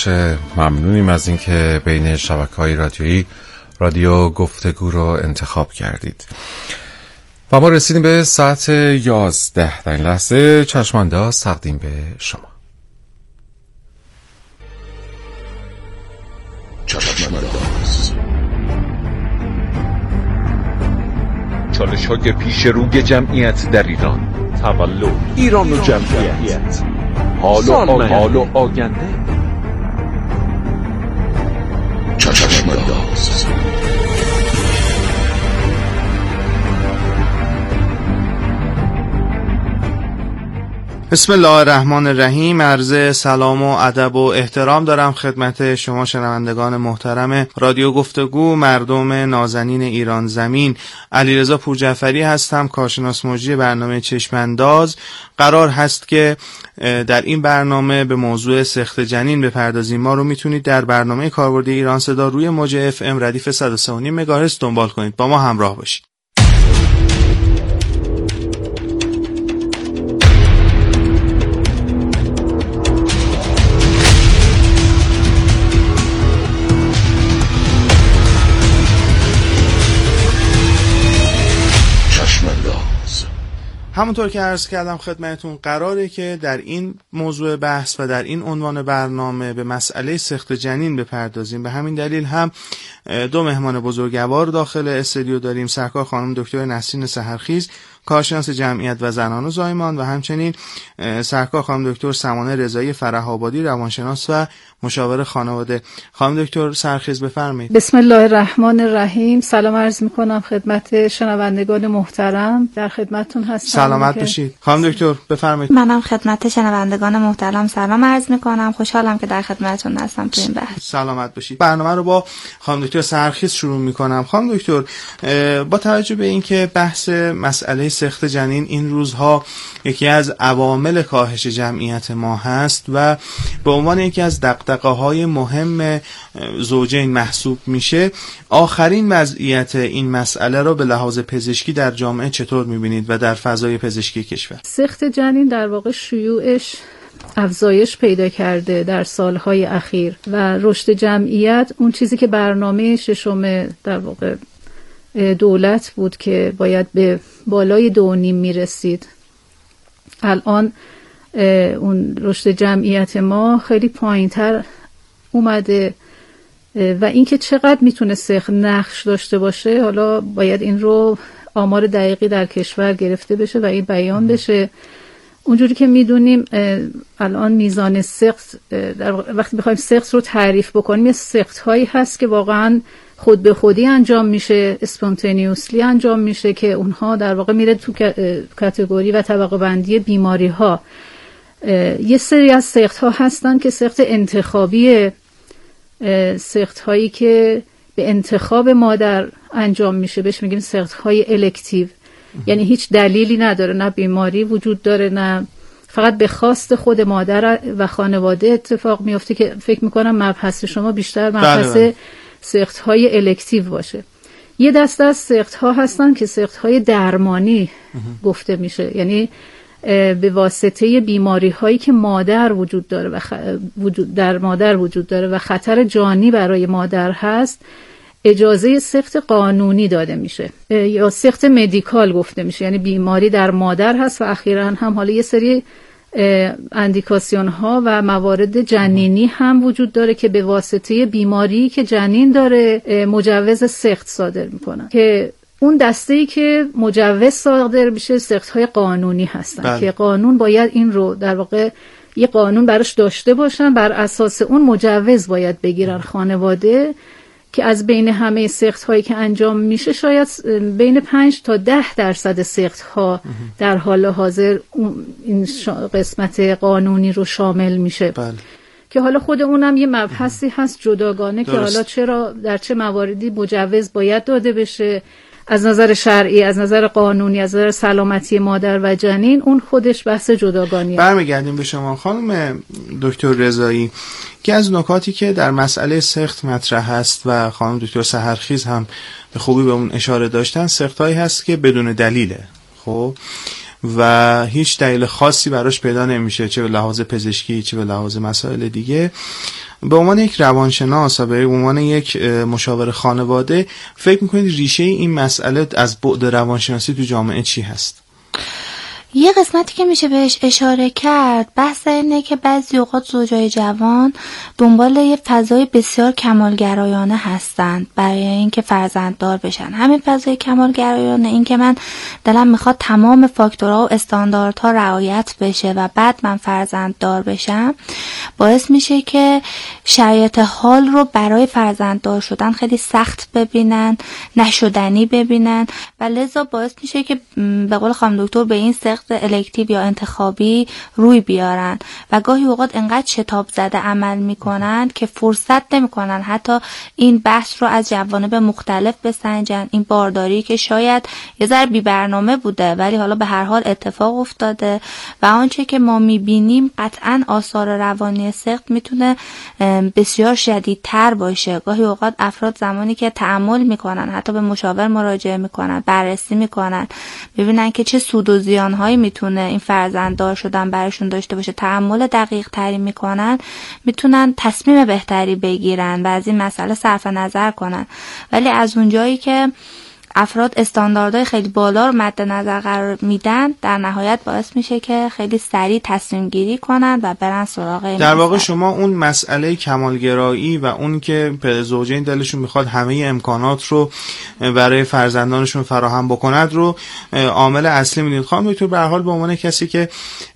ممنونیم از اینکه بین شبکه‌های رادیویی رادیو گفتگو رو انتخاب کردید. و ما رسیدیم به ساعت 11. در این لحظه چشمانداز تقدیم به شما. چشمانداز، چالش‌های پیش روی جمعیت در ایران، تولد ایران و جمعیت، حال و آینده. چشمانداز. بسم الله الرحمن الرحیم. عرض سلام و ادب و احترام دارم خدمت شما شنوندگان محترم رادیو گفتگو، مردم نازنین ایران زمین. علیرضا پورجعفری هستم، کارشناس مجری برنامه چشمانداز. قرار هست که در این برنامه به موضوع سقط جنین بپردازیم. ما رو میتونید در برنامه کاربردی ایران صدا روی موج FM ردیف 103.5 مگاهرتز دنبال کنید. با ما همراه باشید. همونطور که عرض کردم خدمتتون، قراره که در این موضوع بحث و در این عنوان برنامه به مسئله سقط جنین بپردازیم. به همین دلیل هم دو مهمان بزرگوار داخل استودیو داریم. سرکار خانم دکتر نسرین سحرخیز، کارشناس جمعیت و زنان و زایمان، و همچنین سرکار خانم دکتر سمانه رضایی فره‌آبادی، روانشناس و مشاور خانواده. خانم دکتر سحرخیز بفرمایید. بسم الله الرحمن الرحیم. سلام عرض می‌کنم خدمت شنوندگان محترم. در خدمتتون هستم. سلامت باشید. خانم دکتر بفرمایید. منم خدمت شنوندگان محترم سلام عرض می‌کنم. خوشحالم که در خدمتتون هستم تو این بحث. سلامت باشید. برنامه رو با خانم دکتر سحرخیز شروع می‌کنم. خانم دکتر، با توجه به اینکه بحث مسئله سقط جنین این روزها یکی از عوامل کاهش جمعیت ما هست و به عنوان یکی از دغدغه‌های مهم زوجین محسوب میشه، آخرین وضعیت این مسئله رو به لحاظ پزشکی در جامعه چطور می‌بینید و در فضای پزشکی کشور؟ سقط جنین در واقع شیوعش افزایش پیدا کرده در سالهای اخیر و رشد جمعیت، اون چیزی که برنامه ششم در واقع دولت بود که باید به بالای 2.5 میرسید، الان اون رشد جمعیت ما خیلی پایین‌تر اومده و اینکه چقدر میتونه سقط نقش داشته باشه، حالا باید این رو آمار دقیقی در کشور گرفته بشه و این بیان بشه. اونجوری که میدونیم الان میزان سقط، وقتی بخوایم سقط رو تعریف بکنیم، یه سقط هایی هست که واقعا خود به خودی انجام میشه، اسپونتینیوسلی انجام میشه، که اونها در واقع میره تو کاتگوری و طبقه بندی بیماری ها. یه سری از سقط ها هستن که سقط انتخابی، سقط هایی که به انتخاب مادر انجام میشه، بهش میگیم سقط های الکتیو. یعنی هیچ دلیلی نداره، نه بیماری وجود داره، نه فقط به خواست خود مادر و خانواده اتفاق میفته، که فکر میکنم مبحث شما بیشتر مبحث سقط های الکتیو باشه. یه دسته از سقط ها هستن که سقط های درمانی گفته میشه، یعنی به واسطه بیماری هایی که مادر وجود داره و در مادر وجود داره و خطر جانی برای مادر هست، اجازه سقط قانونی داده میشه یا سقط مدیکال گفته میشه. یعنی بیماری در مادر هست و اخیراً هم حالا یه سری اندیکاسیون ها و موارد جنینی هم وجود داره که به واسطه بیماری که جنین داره مجوز سقط صادر میکنن، که اون دسته‌ای که مجوز صادر میشه سقط‌های قانونی هستن. که قانون باید این رو در واقع یه قانون براش داشته باشن، بر اساس اون مجوز باید بگیرن خانواده، که از بین همه سقط‌هایی که انجام میشه شاید بین 5 تا 10% سقط‌ها در حال حاضر این قسمت قانونی رو شامل میشه. که حالا خود اونم یه مبحثی هست جداگانه که حالا چرا در چه مواردی مجوز باید داده بشه از نظر شرعی، از نظر قانونی، از نظر سلامتی مادر و جنین، اون خودش بحث جداگانیه. برمیگردیم به شما خانم دکتر رضایی، که از نکاتی که در مسئله سقط مطرح هست و خانم دکتر سحرخیز هم به خوبی به اون اشاره داشتن، سقط‌هایی هست که بدون دلیله. خب و هیچ دلیل خاصی براش پیدا نمیشه، چه به لحاظ پزشکی چه به لحاظ مسائل دیگه. به عنوان یک روانشناس و به عنوان یک مشاور خانواده فکر میکنید ریشه این مسئله از بعد روانشناسی تو جامعه چی هست؟ یه قسمتی که میشه بهش اشاره کرد بحث اینه که بعضی اوقات زوجای جوان دنبال یه فضای بسیار کمالگرایانه هستند برای اینکه فرزنددار بشن. همین فضای کمالگرایانه، این که من دلم میخواد تمام فاکتورها و استانداردها رعایت بشه و بعد من فرزنددار بشم، باعث میشه که شرایط حال رو برای فرزنددار شدن خیلی سخت ببینن، نشدنی ببینن و لذا باعث میشه که به قول خانم دکتر به این الکتیو یا انتخابی روی بیارن و گاهی اوقات انقدر شتاب زده عمل میکنن که فرصت نمیکنن حتی این بحث رو از جوانب مختلف بسنجن. این بارداری که شاید یه ذره بی برنامه بوده ولی حالا به هر حال اتفاق افتاده و آنچه که ما میبینیم قطعا آثار روانی سخت میتونه بسیار شدیدتر باشه. گاهی اوقات افراد زمانی که تأمل میکنن، حتی به مشاور مراجعه میکنن، بررسی میکنن، ببینن که چه سود و زیان هایی میتونه این فرزنددار شدن براشون داشته باشه، تأمل دقیق تری میکنن، میتونن تصمیم بهتری بگیرن و از این مسئله صرف نظر کنن. ولی از اونجایی که افراد استانداردهای خیلی بالا رو مد نظر قرار میدن، در نهایت باعث میشه که خیلی سریع تصمیم گیری کنن و برن سراغ این در واقع شما اون مسئله کمالگرایی و اون که زوجین دلشون میخواد همه امکانات رو برای فرزندانشون فراهم بکند رو عامل اصلی میدونید. خانم دکتر، به هر حال به عنوان کسی که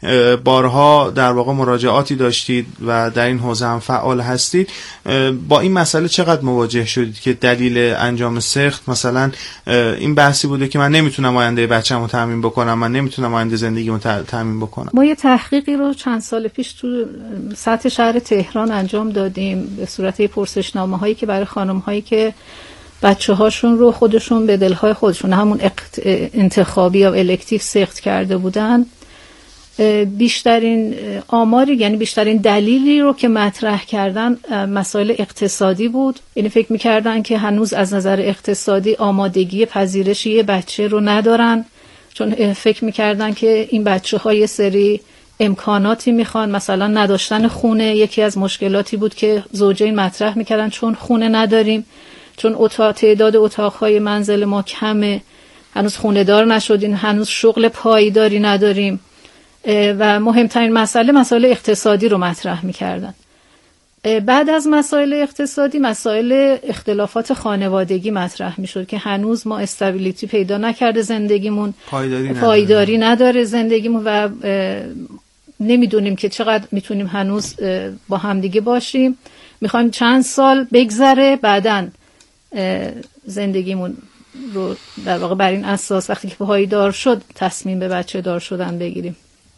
بارها در واقع مراجعاتی داشتید و در این حوزه هم فعال هستید، با این مسئله چقدر مواجه شدید که دلیل انجام سخت مثلا این بحثی بوده که من نمیتونم آینده بچه‌مو تامین بکنم، من نمیتونم آینده زندگیمو تامین بکنم؟ ما یه تحقیقی رو چند سال پیش تو سطح شهر تهران انجام دادیم به صورت پرسشنامه‌هایی که برای خانم‌هایی که بچه‌هاشون رو خودشون به دلهای خودشون همون انتخابی یا الکتیو سخت کرده بودن. بیشترین آماری، یعنی بیشترین دلیلی رو که مطرح کردن مسائل اقتصادی بود. یعنی فکر می‌کردن که هنوز از نظر اقتصادی آمادگی پذیرش یه بچه رو ندارن، چون فکر می‌کردن که این بچه‌ها یه سری امکاناتی میخوان، مثلا نداشتن خونه یکی از مشکلاتی بود که زوجین مطرح می‌کردن، چون خونه نداریم، چون تعداد اتاق‌های منزل ما کمه، هنوز خونه دار نشدیم، هنوز شغل پایداری نداریم و مهمترین مسئله اقتصادی رو مطرح می‌کردن. بعد از مسائل اقتصادی مسائل اختلافات خانوادگی مطرح می‌شد که هنوز ما استابیلیتی پیدا نکرده زندگیمون، پایداری نداره زندگیمون و نمیدونیم که چقدر میتونیم هنوز با همدیگه باشیم. میخوایم چند سال بگذره بعدن زندگیمون رو در واقع بر این اساس وقتی که پایدار شد تصمیم به بچه دار شدن بگیریم.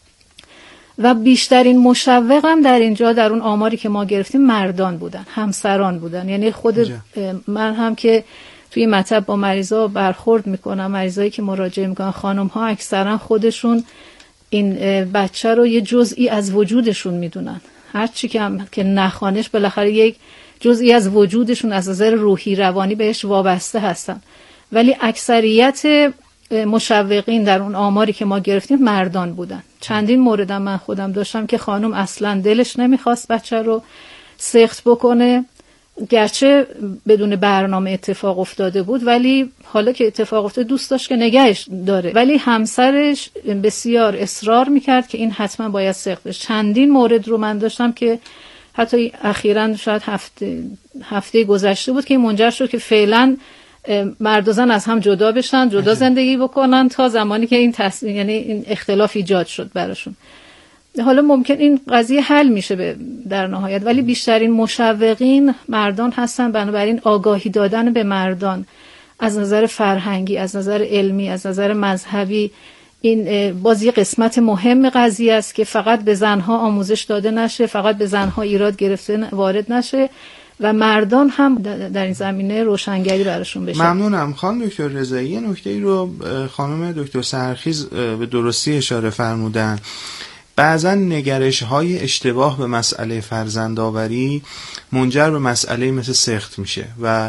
و بیشترین مشوق هم در اینجا در اون آماری که ما گرفتیم مردان بودن، همسران بودن. یعنی خود من هم که توی مطب با مریضا برخورد میکنم، مریضایی که مراجعه میکنن، خانم ها اکثرا خودشون این بچه رو یه جزئی از وجودشون میدونن، هرچی که نخوانش بالاخره یک جزئی از وجودشون از نظر روحی روانی بهش وابسته هستن. ولی اکثریت مشوقین در اون آماری که ما گرفتیم مردان بودن. چندین موردم من خودم داشتم که خانم اصلا دلش نمیخواست بچه رو سخت بکنه، گرچه بدون برنامه اتفاق افتاده بود، ولی حالا که اتفاق افتاده دوست داشت که نگهش داره، ولی همسرش بسیار اصرار میکرد که این حتما باید سخت بشه. چندین مورد رو من داشتم که حتی اخیراً شاید هفته گذشته بود که این منجر شد که فعلا مرد و زن از هم جدا بشن، جدا زندگی بکنن تا زمانی که یعنی این اختلاف ایجاد شد براشون. حالا ممکن این قضیه حل میشه در نهایت، ولی بیشترین مشوقین مردان هستن. بنابراین آگاهی دادن به مردان از نظر فرهنگی، از نظر علمی، از نظر مذهبی، این باز یه قسمت مهم قضیه است که فقط به زنها آموزش داده نشه، فقط به زنها ایراد گرفته وارد نشه و مردان هم در این زمینه روشنگری براشون بشه. ممنونم. خانم دکتر رضایی نکته‌ای رو خانم دکتر سحرخیز به درستی اشاره فرمودن. بعضا نگرش‌های اشتباه به مسئله فرزندآوری منجر به مسئله مثل سخت میشه و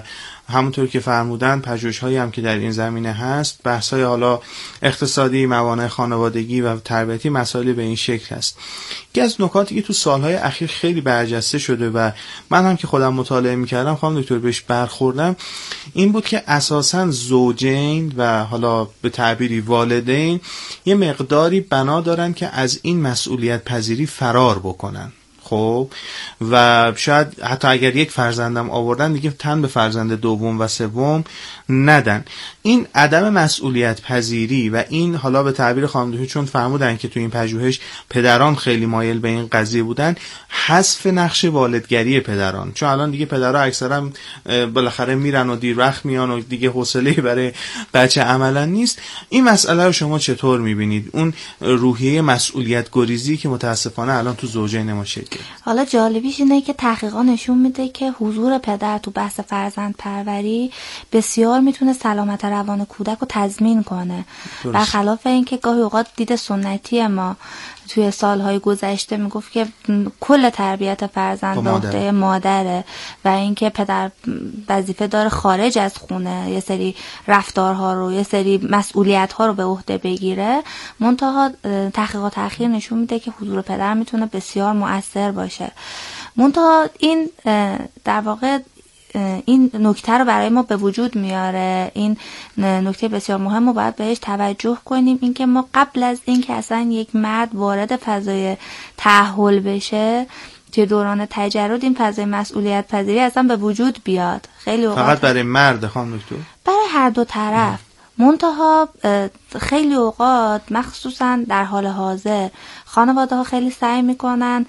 همونطور که فرمودن پژوهش‌هایی هم که در این زمینه هست، بحث‌های حالا اقتصادی، موانع خانوادگی و تربیتی، مسائلی به این شکل هست. یکی از نکاتی که تو سالهای اخیر خیلی برجسته شده و من هم که خودم مطالعه می‌کردم خانم دکتر بهش برخوردم، این بود که اساساً زوجین و حالا به تعبیری والدین یه مقداری بنا دارن که از این مسئولیت پذیری فرار بکنن. خب و شاید حتی اگر یک فرزندم آوردن دیگه تن به فرزند دوم و سوم ندن. این عدم مسئولیت پذیری و این حالا به تعبیر خانم دکتر چون فرمودن که تو این پژوهش پدران خیلی مایل به این قضیه بودن، حذف نقش والدگری پدران، چون الان دیگه پدرها اکثرا بالاخره میرن و دیر وقت میان و دیگه حوصله برای بچه عملا نیست. این مسئله رو شما چطور میبینید؟ اون روحیه مسئولیت گریزی که متاسفانه الان تو زوجین ما شکل. حالا جالبیش اینه که تحقیقات نشون میده که حضور پدر تو بحث فرزند پروری بسیار میتونه سلامت روان کودک رو تضمین کنه، برخلاف اینکه گاهی اوقات دید سنتی ما توی سالهای گذشته میگفت که کل تربیت فرزند به عهده مادره و اینکه پدر وظیفه داره خارج از خونه یه سری رفتارها رو، یه سری مسئولیت‌ها رو به عهده بگیره. منتها تحقیقات اخیر نشون میده که حضور پدر میتونه بسیار مؤثر باشه. منتها این در واقع این نکته رو برای ما به وجود میاره. این نکته بسیار مهم و باید بهش توجه کنیم، اینکه ما قبل از اینکه اصلا یک مرد وارد فضای تأهل بشه توی دوران تجرد، این فضای مسئولیت پذیری اصلا به وجود بیاد. خیلی اوقات فقط برای مرد خانم دکتر؟ برای هر دو طرف. منتها خیلی اوقات مخصوصا در حال حاضر خانواده ها خیلی سعی میکنن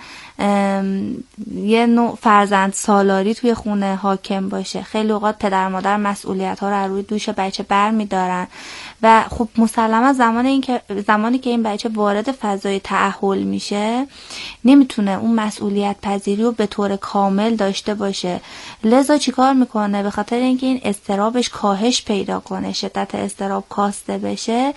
یه نوع فرزند سالاری توی خونه حاکم باشه. خیلی اوقات پدر مادر مسئولیت ها رو روی دوش بچه بر میدارن و خب مسلما زمانی که این بچه وارد فضای تأهل میشه نمیتونه اون مسئولیت پذیری رو به طور کامل داشته باشه. لذا چیکار میکنه؟ به خاطر اینکه این اضطرابش کاهش پیدا کنه، شدت اضطراب کاسته بشه،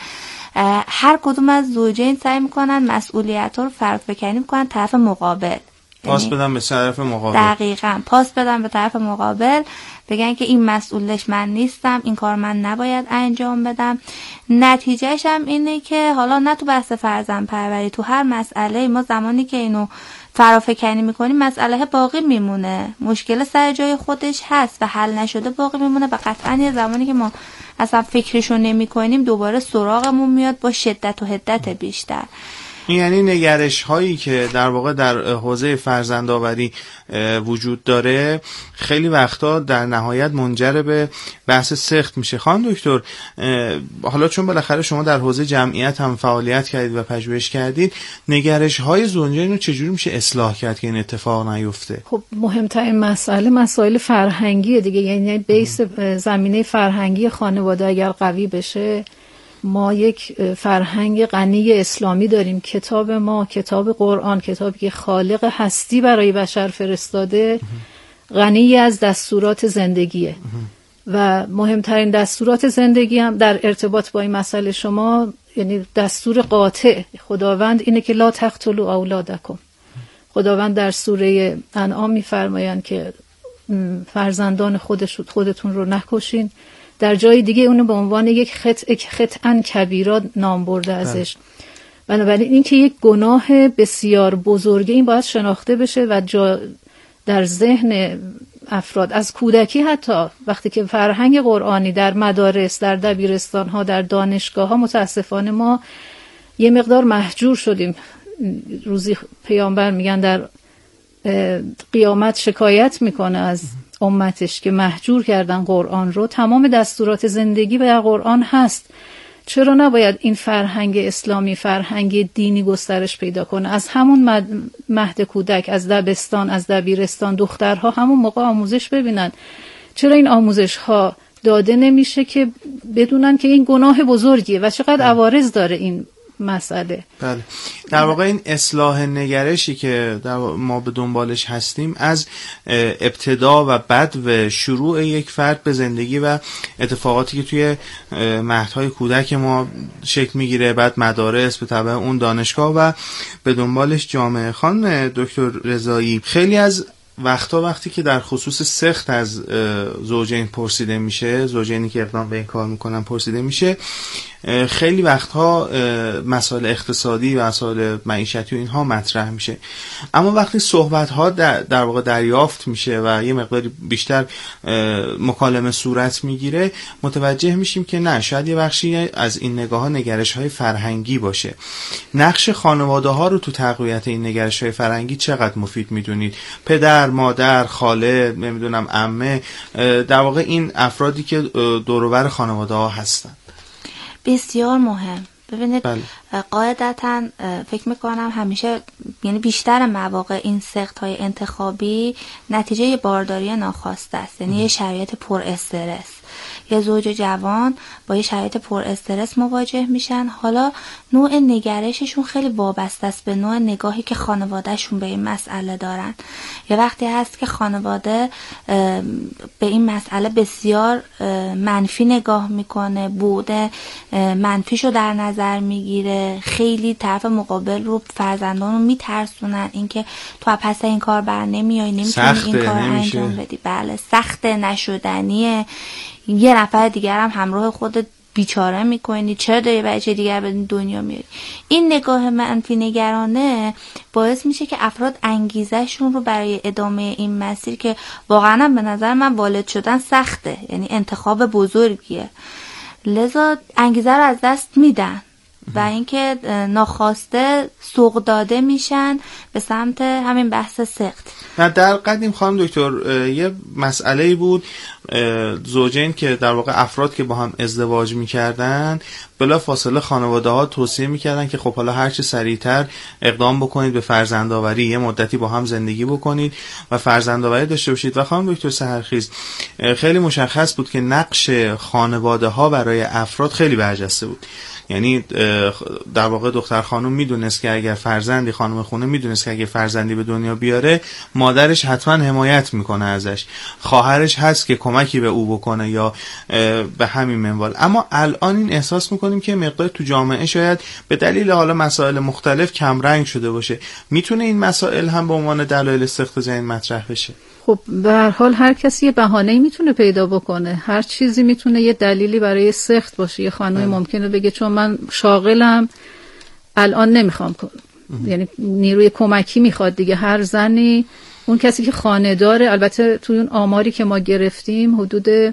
هر کدوم از زوجین سعی میکنن مسئولیت رو فرافکنی میکنن طرف مقابل، پاس بدن به طرف مقابل. دقیقاً پاس بدن به طرف مقابل، بگن که این مسئولش من نیستم، این کار من نباید انجام بدم. نتیجهش هم اینه که حالا نه تو بحث فرزند پروری، تو هر مسئله ما زمانی که اینو فرافکنی میکنیم مسئله باقی میمونه، مشکل سر جای خودش هست و حل نشده باقی میمونه و قطعاً یه زمانی که ما اصلا فکرشو نمی کنیم دوباره سراغمون میاد با شدت و حدت بیشتر. یعنی نگرش هایی که در واقع در حوزه فرزندآوری وجود داره خیلی وقتا در نهایت منجر به بحث سخت میشه. خانم دکتر، حالا چون بالاخره شما در حوزه جمعیت هم فعالیت کردید و پژوهش کردید، نگرش های زوجین رو چجوری میشه اصلاح کرد که این اتفاق نیفته؟ خب مهمترین مسائل فرهنگی دیگه، یعنی بیس زمینه فرهنگی خانواده اگر قوی بشه، ما یک فرهنگ غنی اسلامی داریم. کتاب ما، کتاب قرآن، کتابی که خالق هستی برای بشر فرستاده، غنی از دستورات زندگیه و مهمترین دستورات زندگی هم در ارتباط با این مسئله شما، یعنی دستور قاطع خداوند اینه که لا تقتلوا اولادکم. خداوند در سوره انعام میفرمایند که فرزندان خودتون رو نکشین. در جای دیگه اونو به عنوان یک خطأ کبیرا نام برده ازش. بنابراین این که یک گناه بسیار بزرگه، این باید شناخته بشه و در ذهن افراد از کودکی، حتی وقتی که فرهنگ قرآنی در مدارس، در دبیرستان ها، در دانشگاه ها، متاسفانه ما یه مقدار محجور شدیم. روزی پیامبر میگن در قیامت شکایت میکنه از امتش که محجور کردن قرآن رو. تمام دستورات زندگی در قرآن هست. چرا نباید این فرهنگ اسلامی، فرهنگ دینی گسترش پیدا کنه؟ از همون مهد کودک، از دبستان، از دبیرستان، دخترها همون موقع آموزش ببینن. چرا این آموزش ها داده نمیشه که بدونن که این گناه بزرگیه و چقدر عوارض داره این مسئله؟ بله، در واقع این اصلاح نگرشی که ما به دنبالش هستیم از ابتدا و بعد و شروع یک فرد به زندگی و اتفاقاتی که توی مهدهای کودک ما شکل میگیره، بعد مدارس، به تبع اون دانشگاه و به دنبالش جامعه. خانم دکتر رضایی، خیلی از وقتی که در خصوص سخت از زوجین پرسیده میشه، زوجینی که اقدام به این کار میکنن پرسیده میشه، خیلی وقتها مسائل اقتصادی و مسائل معیشتی و اینها مطرح میشه. اما وقتی صحبت ها در واقع دریافت میشه و یه مقداری بیشتر مکالمه صورت میگیره، متوجه میشیم که نه، شاید یه بخشی از این نگاه ها نگرش های فرهنگی باشه. نقش خانواده ها رو تو تقویت این نگرش های فرهنگی چقدر مفید میدونید؟ پدر، مادر، خاله، نمیدونم عمه، در واقع این افرادی که دور و بر خانواده ها هستن. بسیار مهم. ببینید بله. قاعدتاً فکر میکنم همیشه، یعنی بیشتر مواقع این سخت‌های انتخابی نتیجه بارداری ناخواسته است، یعنی یه شرایط پر استرس. یه زوج جوان با یه شرایط پر استرس مواجه میشن. حالا نوع نگرششون خیلی وابسته است به نوع نگاهی که خانوادهشون به این مسئله دارن. یه وقتی هست که خانواده به این مسئله بسیار منفی نگاه میکنه، بوده منفیشو در نظر میگیره، خیلی طرف مقابل رو، فرزندان رو میترسونن اینکه تو پس این کار بر نمیای، نمیتونی این کار انجام بدی. بله، سخته، نشدنیه، یه نفر دیگر هم همراه خودت بیچاره میکنی، چرا داری بچه دیگر به دنیا میاری. این نگاه منفی نگرانه باعث میشه که افراد انگیزشون رو برای ادامه این مسیر، که واقعا به نظر من والد شدن سخته، یعنی انتخاب بزرگیه، لذا انگیزه رو از دست میدن و اینکه ناخواسته سوق داده میشن به سمت همین بحث سخت. نه، در قدیم خانم دکتر یه مسئله بود، زوجین که در واقع افراد که با هم ازدواج میکردن، بلا فاصله خانواده ها توصیه میکردن که خب حالا هرچه سریعتر اقدام بکنید به فرزندآوری، یه مدتی با هم زندگی بکنید و فرزندآوری داشته باشید. و خانم دکتر سحرخیز، خیلی مشخص بود که نقش خانواده ها برای افراد خیلی برجسته بود. یعنی در واقع دختر خانم میدونست که اگر فرزندی، خانم خونه میدونست که اگر فرزندی به دنیا بیاره، مادرش حتما حمایت میکنه ازش، خواهرش هست که کمکی به او بکنه یا به همین منوال. اما الان این احساس میکنیم که مقدار تو جامعه شاید به دلیل حالا مسائل مختلف کم رنگ شده باشه. میتونه این مسائل هم به عنوان دلایل سخت ذهن مطرح بشه؟ خب به هر حال هر کسی یه بهانه‌ای میتونه پیدا بکنه، هر چیزی میتونه یه دلیلی برای سخت باشه. یه خانمی ممکنه بگه چون من شاغلم الان نمیخوام یعنی نیروی کمکی میخواد دیگه. هر زنی، اون کسی که خانه داره، البته توی اون آماری که ما گرفتیم حدود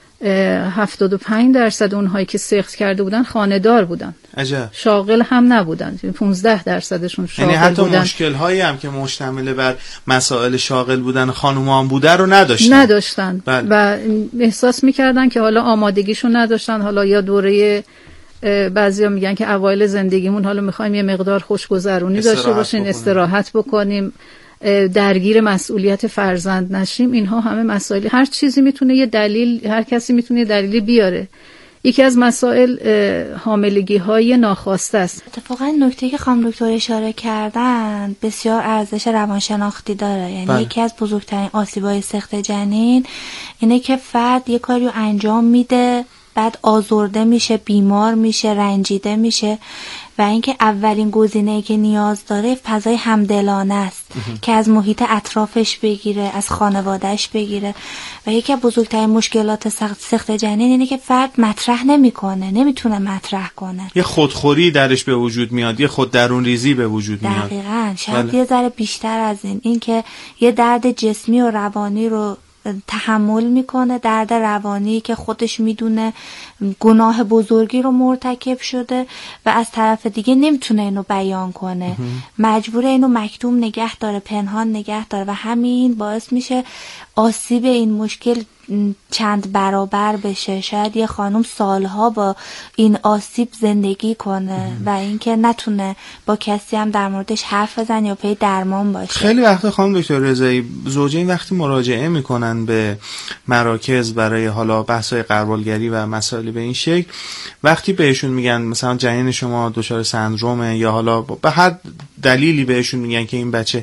75% اونهایی که سخت کرده بودن خانه دار بودن. عجب. شاغل هم نبودن، 15%شون شاغل یعنی حتی بودن. مشکل هایی هم که مشتمل بر مسائل شاغل بودن خانومان بوده رو نداشتن. بله. و احساس میکردن که حالا آمادگیشون نداشتن، حالا یا دوره بعضیا میگن که اوایل زندگیمون حالا میخوایم یه مقدار خوشگذرونی داشته باشیم، استراحت بکنیم، درگیر مسئولیت فرزند نشیم. اینها همه مسائل، هر چیزی میتونه یه دلیل، هر کسی میتونه یه دلیلی بیاره. یکی از مسائل حاملگی های ناخواسته است. اتفاقا نکته که خانم دکتر اشاره کردن بسیار ارزش روانشناختی داره. یعنی یکی از بزرگترین آسیب‌های سقط جنین اینه که فرد یه کاری رو انجام میده، بعد آزرده میشه، بیمار میشه، رنجیده میشه و اینکه اولین گزینه‌ای که نیاز داره فضای همدلانه است که از محیط اطرافش بگیره، از خانوادهش بگیره. و یکی از بزرگترین مشکلات سقط جنین اینه که فرد مطرح نمیکنه، نمیتونه مطرح کنه. یه خودخوری درش به وجود میاد، یه خود درون ریزی به وجود میاد. دقیقاً. شاید یه ذره بیشتر از این که یه درد جسمی و روانی رو تحمل میکنه، درد روانی که خودش میدونه گناه بزرگی رو مرتکب شده و از طرف دیگه نمیتونه اینو بیان کنه، مجبوره اینو مکتوم نگه داره، پنهان نگه داره و همین باعث میشه آسیب این مشکل چند برابر بشه. شاید یه خانم سالها با این آسیب زندگی کنه و اینکه نتونه با کسی هم در موردش حرف بزنه یا پی درمان باشه. خیلی وقت خانم دکتر رضایی، زوجین وقتی مراجعه میکنن به مراکز برای حالا بحث‌های غربالگری و مسائل به این شکل، وقتی بهشون میگن مثلا جنین شما دچار سندرومه یا حالا به هر دلیلی بهشون میگن که این بچه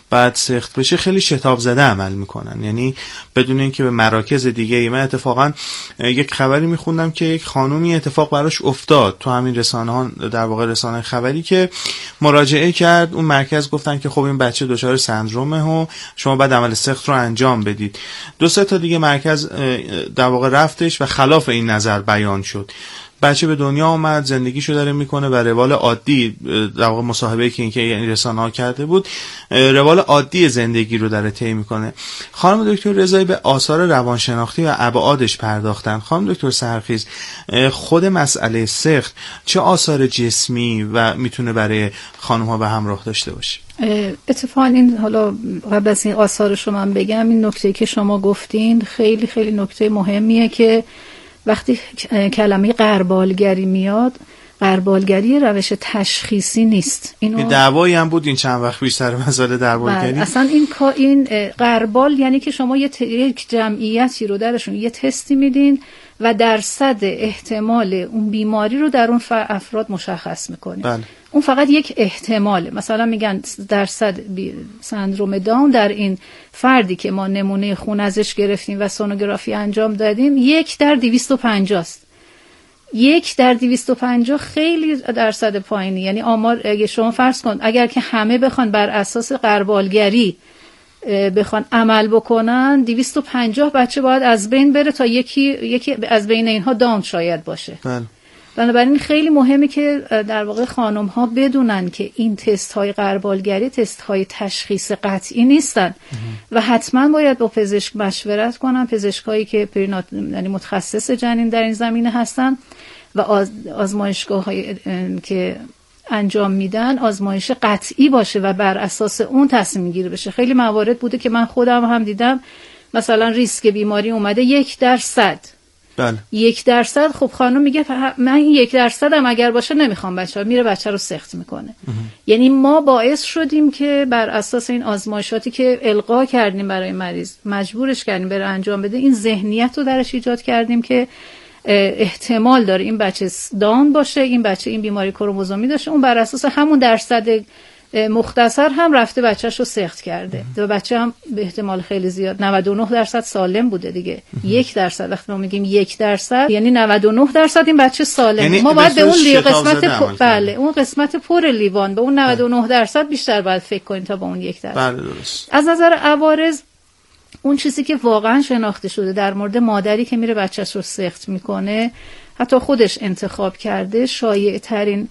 بعد سخت بشه خیلی شتاب زده عمل میکنن، یعنی بدون اینکه به مراکز دیگه. من اتفاقا یک خبری میخوندم که یک خانومی اتفاق براش افتاد تو همین رسانه ها، در واقع رسانه خبری، که مراجعه کرد اون مرکز گفتن که خب این بچه دچار سندرومه و شما بعد عمل سخت رو انجام بدید. 2-3 تا دیگه مرکز در واقع رفتش و خلاف این نظر بیان شد. بچه به دنیا آمد، زندگیشو داره میکنه و روال عادی، در واقع مصاحبه‌ای که اینکه یعنی رسانه‌ها کرده بود، روال عادی زندگی رو داره طی میکنه. خانم دکتر رضایی به آثار روانشناختی و ابعادش پرداختن. خانم دکتر سحرخیز، خود مسئله سخت چه آثار جسمی و میتونه برای خانم‌ها به همراه داشته باشه؟ اتفاقا این، حالا قبل از این آثارش رو من بگم، این نکته که شما گفتین خیلی خیلی نکته مهمیه که وقتی کلمه غربالگری میاد، غربالگری روش تشخیصی نیست. اینو دعوایی هم بود این چند وقت پیش سر مسئله غربالگری. اصلا این غربال یعنی که شما یک جمعیتی رو درشون یه تستی میدین و درصد احتمال اون بیماری رو در اون افراد مشخص میکنین. بله. اون فقط یک احتماله. مثلا میگن درصد سندروم داون در این فردی که ما نمونه خون ازش گرفتیم و سونوگرافی انجام دادیم 1/250 است. 1/250 خیلی درصد پایینی. یعنی آمار، اگه شما فرض کن اگر که همه بخوان بر اساس غربالگری بخوان عمل بکنن، 250 بچه باید از بین بره تا یکی از بین اینها داون شاید باشه. بله. بنابراین خیلی مهمه که در واقع خانم ها بدونن که این تست های غربالگری تست های تشخیص قطعی نیستن و حتما باید با پزشک مشورت کنن، پزشکایی که یعنی متخصص جنین در این زمینه هستن و آزمایشگاه هایی که انجام میدن آزمایش قطعی باشه و بر اساس اون تصمیم گیری بشه. خیلی موارد بوده که من خودم هم دیدم، مثلا ریسک بیماری اومده 1%. بله. 1%. خب خانم میگه من این 1% هم اگر باشه نمیخوام بچه، میره بچه رو سخت میکنه. یعنی ما باعث شدیم که بر اساس این آزمایشاتی که القا کردیم برای مریض، مجبورش کردیم بره انجام بده، این ذهنیت رو درش ایجاد کردیم که احتمال داره این بچه داون باشه، این بچه این بیماری کروموزومی داشته. اون بر اساس همون درصد مختصر هم رفته بچه‌ش رو سخت کرده و بچه هم به احتمال خیلی زیاد 99% سالم بوده دیگه. 1% وقتی ما میگیم 1% یعنی 99% این بچه سالم. یعنی ما باید به اون قسمت بله اون قسمت پر لیوان، به اون 99% بیشتر باید فکر کنیم تا با اون 1%. بله درست. از نظر عوارض، اون چیزی که واقعا شناخته شده در مورد مادری که میره بچه‌ش رو سخت میکنه، حتی خودش انتخاب کرده، شایع ترین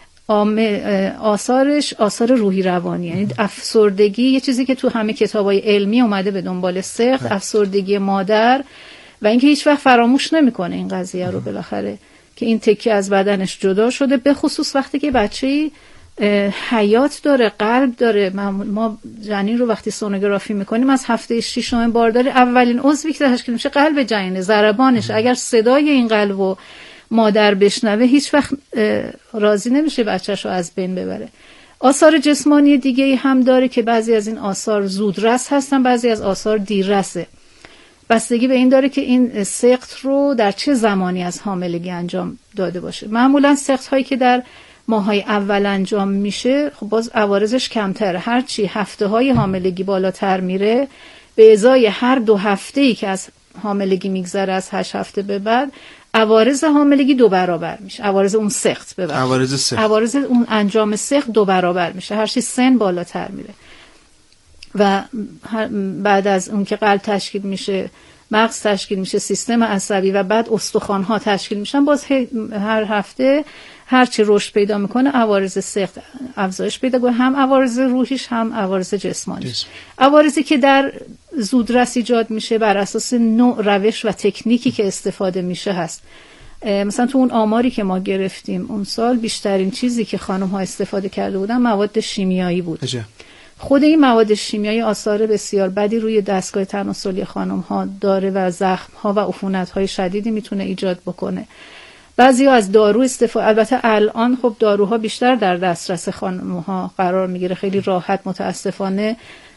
آثارش آثار روحی روانی، یعنی افسردگی، یه چیزی که تو همه کتابای علمی اومده به دنبال سخت، افسردگی مادر و اینکه هیچ وقت فراموش نمیکنه این قضیه رو بالاخره که این تکه از بدنش جدا شده، به خصوص وقتی که بچه‌ای حیات داره، قلب داره. ما جنین رو وقتی سونوگرافی میکنیم از هفته 6 بارداری اولین عضوی که تشکیل میشه قلب جنینه، ضربانش. اگر صدای این قلب و مادر بشنوه هیچ وقت راضی نمیشه بچه‌شو از بین ببره. آثار جسمانی دیگه هم داره که بعضی از این آثار زودرس هستن، بعضی از آثار دیررسه. بستگی به این داره که این سقط رو در چه زمانی از حاملگی انجام داده باشه. معمولا سقط هایی که در ماهای اول انجام میشه خب باز عوارضش کمتره. هرچی هفته های حاملگی بالاتر میره، به ازای هر 2 هفته‌ای که از حاملگی میگذره از 8 هفته به بعد، عوارض حاملگی 2 برابر میشه. عوارض اون سقط عوارض اون انجام سقط 2 برابر میشه هرچی سن بالاتر میره. و بعد از اون که قلب تشکیل میشه، مغز تشکیل میشه، سیستم عصبی و بعد استخوان‌ها تشکیل میشن، باز هر هفته هرچی رشد پیدا میکنه عوارض سقط افزایش پیدا کنه، هم عوارض روحیش هم عوارض جسمانیش. عوارضی که در زودرس ایجاد میشه بر اساس نوع روش و تکنیکی که استفاده میشه هست. مثلا تو اون آماری که ما گرفتیم اون سال بیشترین چیزی که خانم ها استفاده کرده بودن مواد شیمیایی بود. خود این مواد شیمیایی آثار بسیار بدی روی دستگاه تناسلی خانم ها داره و زخم ها و عفونت های شدیدی میتونه ایجاد بکنه. بعضی از دارو استفاده، البته الان خب داروها بیشتر در دسترس خانم ها قرار میگیره، خیلی راحت. متاسفانه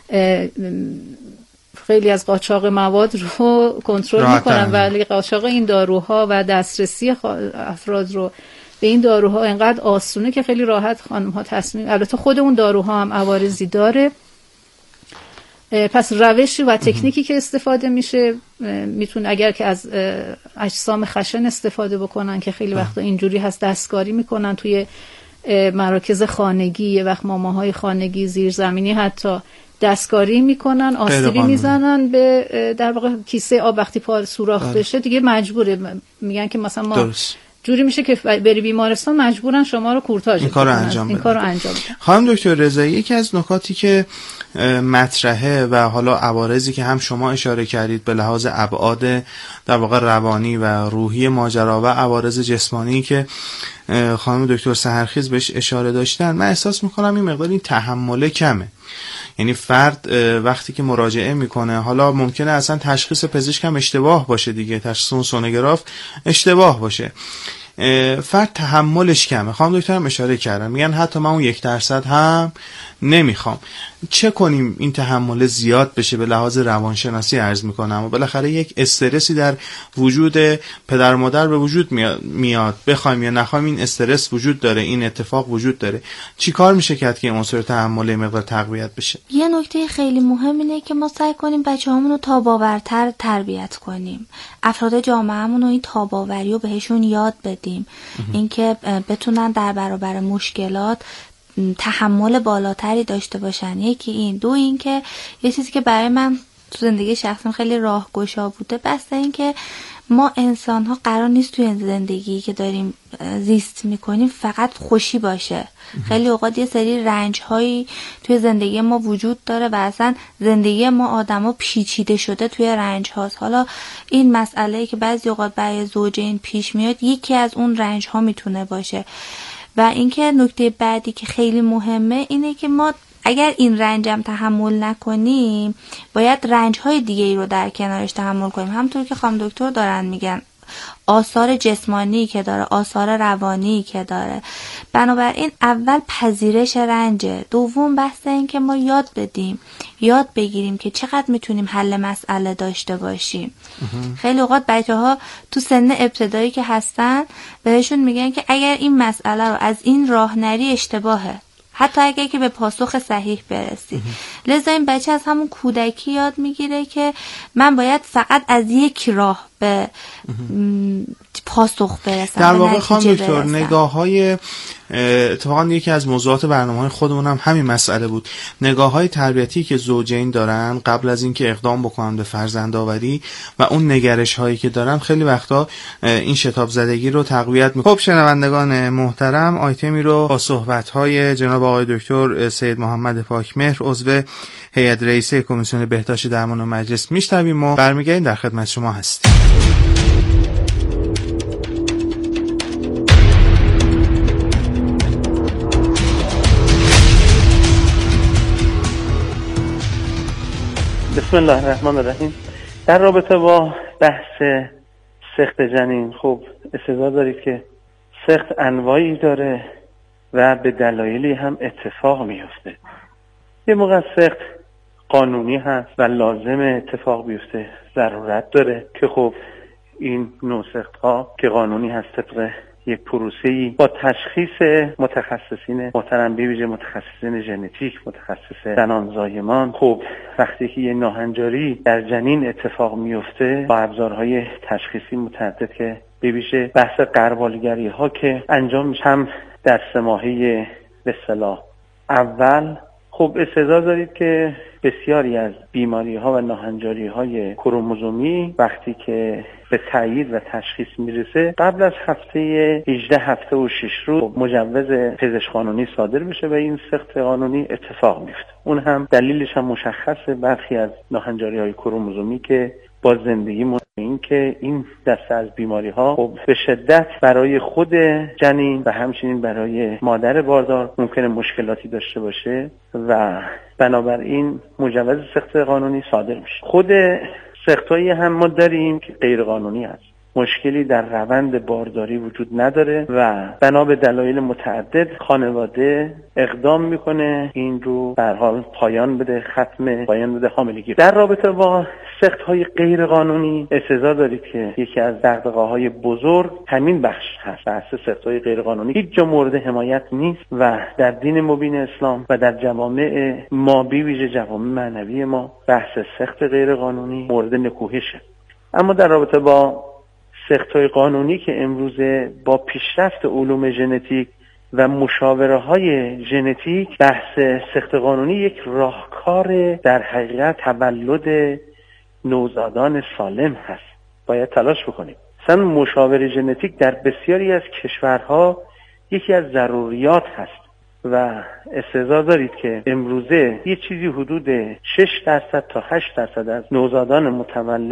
خیلی از قاچاق مواد رو کنترل میکنن، ولی قاچاق این داروها و دسترسی افراد رو به این داروها انقدر آسونه که خیلی راحت خانم ها تصمیم، البته خود اون داروها هم عوارضی داره پس روشی و تکنیکی که استفاده میشه میتونه اگر که از اجسام خشن استفاده بکنن که خیلی وقتا اینجوری هست، دستکاری میکنن توی مراکز خانگی، یه وقت ماماهای خانگی زیرزمینی حتی دستکاری میکنن، آسیبی میزنن به در واقع کیسه آب. وقتی پا سوراخ بشه دیگه مجبوره، میگن که مثلا ما جوری میشه که بری بیمارستان مجبورن شما رو کورتاژ این کارو انجام بدن. خانم دکتر رضایی، یکی از نکاتی که مطرحه و حالا عوارضی که هم شما اشاره کردید به لحاظ ابعاد در واقع روانی و روحی ماجرا و عوارض جسمانی که خانم دکتر سحرخیز بهش اشاره داشتن، من احساس میکنم این مقدار این تحمل کمه. یعنی فرد وقتی که مراجعه میکنه، حالا ممکنه اصلا تشخیص پزشک هم اشتباه باشه دیگه، تشخیص سونوگراف اشتباه باشه، فرد تحملش کمه. خانم دکتر هم اشاره کردن، میگن حتی من اون 1% هم نمیخوام. چه کنیم این تحمل زیاد بشه؟ به لحاظ روانشناسی عرض میکنم، و بالاخره یک استرسی در وجود پدر و مادر به وجود میاد، بخوایم یا نخوایم این استرس وجود داره، این اتفاق وجود داره. چی کار میشه کرد که عنصر تحمل مقدار تقویت بشه؟ یه نکته خیلی مهم اینه که ما سعی کنیم بچه‌هامون رو تاباورتر تربیت کنیم، افراد جامعهمون رو این تاباوری رو بهشون یاد بدیم، اینکه بتونن در برابر مشکلات تحمل بالاتری داشته باشن. یکی این. دو اینکه یه چیزی که برای من تو زندگی شخصیم خیلی راهگشا بوده، بسته این که ما انسان ها قرار نیست توی زندگی که داریم زیست میکنیم فقط خوشی باشه. خیلی اوقات یه سری رنج هایی توی زندگی ما وجود داره و اصلا زندگی ما آدم ها پیچیده شده توی رنج هاست. حالا این مسئله که بعضی اوقات برای زوجین پیش میاد یکی از اون رنج ها میتونه باشه. و اینکه نکته بعدی که خیلی مهمه اینه که ما اگر این رنجم تحمل نکنیم باید رنج‌های دیگه ای رو در کنارش تحمل کنیم. همونطور که خانم دکتر دارن میگن، آثار جسمانی که داره، آثار روانی که داره. بنابراین اول پذیرش رنجه، دوم بحث این که ما یاد بگیریم که چقدر میتونیم حل مسئله داشته باشیم. خیلی اوقات بچه‌ها تو سن ابتدایی که هستن بهشون میگن که اگر این مسئله رو از این راه نری اشتباهه، حتی اگر که به پاسخ صحیح برسی. لذا این بچه از همون کودکی یاد میگیره که من باید فقط از یک راه به پاسخ برسم. در واقع خانم دکتر، نگاه‌های اتفاقا یکی از موضوعات برنامه‌های خودمون هم همین مسئله بود، نگاه‌های تربیتی که زوجین دارن قبل از اینکه اقدام بکنن به فرزندآوری و اون نگرش‌هایی که دارن خیلی وقتا این شتاب زدگی رو تقویت می‌کنه. خب شنوندگان محترم، آیتمی رو با صحبت‌های جناب آقای دکتر سید محمد پاکمهر، عضو هیئت رئیسه کمیسیون بهداشت درمان و مجلس میشنویم و برمیگردیم در خدمت شما هستیم. بسم الله الرحمن الرحیم. در رابطه با بحث سقط جنین، خب استدلال دارید که سقط انواعی داره و به دلایلی هم اتفاق میفته. یه موقع سقط قانونی هست و لازم اتفاق بیفته، ضرورت داره که خب این نوع سقط ها که قانونی هست طبق یک پروسه‌ای با تشخیص متخصصین محترم، به ویژه متخصصین ژنتیک، متخصص زنان زایمان، خب وقتی که یه ناهنجاری در جنین اتفاق میفته با ابزارهای تشخیصی متعدد که به ویژه بحث غربالگری ها که انجام میشه هم در 3 ماهه به اصطلاح اول، خب استدلال دارید که بسیاری از بیماری ها و ناهنجاری های کروموزومی وقتی که به تایید و تشخیص میرسه قبل از هفته 18 هفته و 6 روز مجوز پزشک قانونی صادر بشه و این سقط قانونی اتفاق میفته. اون هم دلیلش هم مشخصه، برخی از ناهنجاری های کروموزومی که با زندگی این که این دسته از بیماری ها خب به شدت برای خود جنین و همچنین برای مادر باردار ممکنه مشکلاتی داشته باشه و بنابراین مجوز سقط قانونی صادر میشه. خود سقطایی هم ما داریم که غیر قانونی هست. مشکلی در روند بارداری وجود نداره و بنا به دلایل متعدد خانواده اقدام میکنه این رو به هر حال پایان بده حاملگی. در رابطه با سخت‌های غیر قانونی استظهار دارید که یکی از دغدغه‌های بزرگ همین بخش هست. بحث سخت‌های غیر قانونی هیچ جا مورد حمایت نیست و در دین مبین اسلام و در جوامع ما بی ویژه جوامع معنوی ما بحث سخت غیر قانونی مورد نکوهشه. اما در رابطه با سخت‌های قانونی که امروزه با پیشرفت علوم ژنتیک و مشاوره‌های ژنتیک، بحث سخت قانونی یک راهکار در حقیقت تولد نوزادان سالم هست. باید تلاش بکنیم. مثلا مشاور ژنتیک در بسیاری از کشورها یکی از ضروریات هست و استحضار دارید که امروزه یه چیزی حدود 6% تا 8% از نوزادان متولد